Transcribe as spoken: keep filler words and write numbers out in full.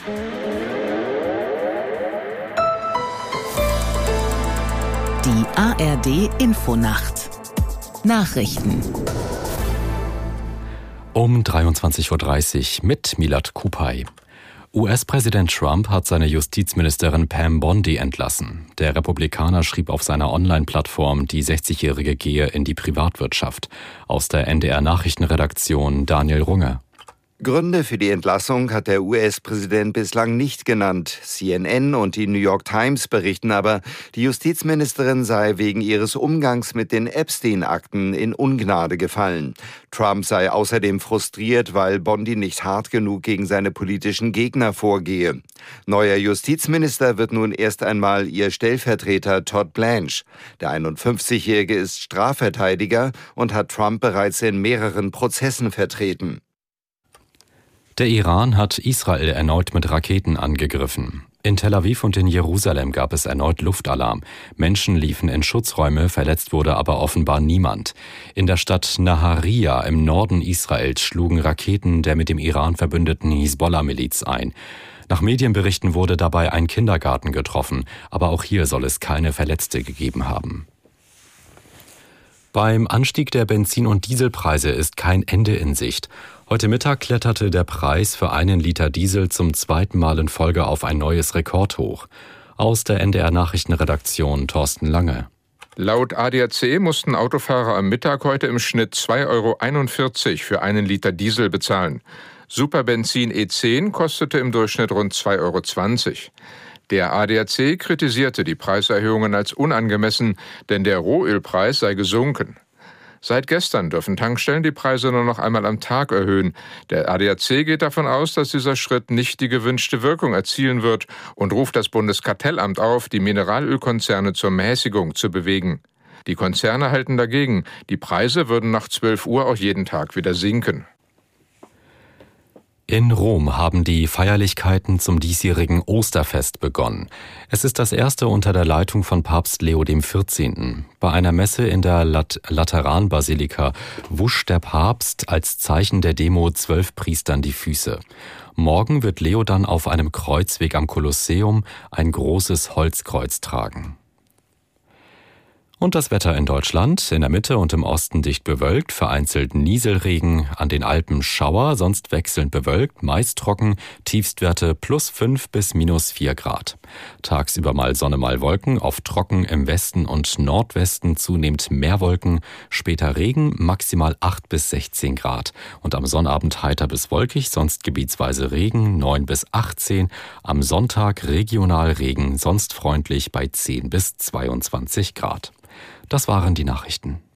Die A R D-Infonacht. Nachrichten. Um dreiundzwanzig Uhr dreißig mit Milad Kupay. U S-Präsident Trump hat seine Justizministerin Pam Bondi entlassen. Der Republikaner schrieb auf seiner Online-Plattform, die sechzigjährige gehe in die Privatwirtschaft. Aus der N D R-Nachrichtenredaktion Daniel Runge. Gründe für die Entlassung hat der U S-Präsident bislang nicht genannt. C N N und die New York Times berichten aber, die Justizministerin sei wegen ihres Umgangs mit den Epstein-Akten in Ungnade gefallen. Trump sei außerdem frustriert, weil Bondi nicht hart genug gegen seine politischen Gegner vorgehe. Neuer Justizminister wird nun erst einmal ihr Stellvertreter Todd Blanche. Der einundfünfzigjährige ist Strafverteidiger und hat Trump bereits in mehreren Prozessen vertreten. Der Iran hat Israel erneut mit Raketen angegriffen. In Tel Aviv und in Jerusalem gab es erneut Luftalarm. Menschen liefen in Schutzräume, verletzt wurde aber offenbar niemand. In der Stadt Nahariya im Norden Israels schlugen Raketen der mit dem Iran verbündeten Hisbollah-Miliz ein. Nach Medienberichten wurde dabei ein Kindergarten getroffen, aber auch hier soll es keine Verletzte gegeben haben. Beim Anstieg der Benzin- und Dieselpreise ist kein Ende in Sicht. Heute Mittag kletterte der Preis für einen Liter Diesel zum zweiten Mal in Folge auf ein neues Rekordhoch. Aus der N D R-Nachrichtenredaktion Thorsten Lange. Laut A D A C mussten Autofahrer am Mittag heute im Schnitt zwei Euro einundvierzig für einen Liter Diesel bezahlen. Superbenzin E zehn kostete im Durchschnitt rund zwei Euro zwanzig. Der A D A C kritisierte die Preiserhöhungen als unangemessen, denn der Rohölpreis sei gesunken. Seit gestern dürfen Tankstellen die Preise nur noch einmal am Tag erhöhen. Der A D A C geht davon aus, dass dieser Schritt nicht die gewünschte Wirkung erzielen wird und ruft das Bundeskartellamt auf, die Mineralölkonzerne zur Mäßigung zu bewegen. Die Konzerne halten dagegen. Die Preise würden nach zwölf Uhr auch jeden Tag wieder sinken. In Rom haben die Feierlichkeiten zum diesjährigen Osterfest begonnen. Es ist das erste unter der Leitung von Papst Leo der vierzehnte. Bei einer Messe in der Lat- Lateranbasilika wusch der Papst als Zeichen der Demo zwölf Priestern die Füße. Morgen wird Leo dann auf einem Kreuzweg am Kolosseum ein großes Holzkreuz tragen. Und das Wetter in Deutschland, in der Mitte und im Osten dicht bewölkt, vereinzelt Nieselregen, an den Alpen Schauer, sonst wechselnd bewölkt, meist trocken, Tiefstwerte plus fünf bis minus vier Grad. Tagsüber mal Sonne, mal Wolken, oft trocken, im Westen und Nordwesten zunehmend mehr Wolken, später Regen, maximal acht bis sechzehn Grad. Und am Sonnabend heiter bis wolkig, sonst gebietsweise Regen, neun bis achtzehn, am Sonntag regional Regen, sonst freundlich bei zehn bis zweiundzwanzig Grad. Das waren die Nachrichten.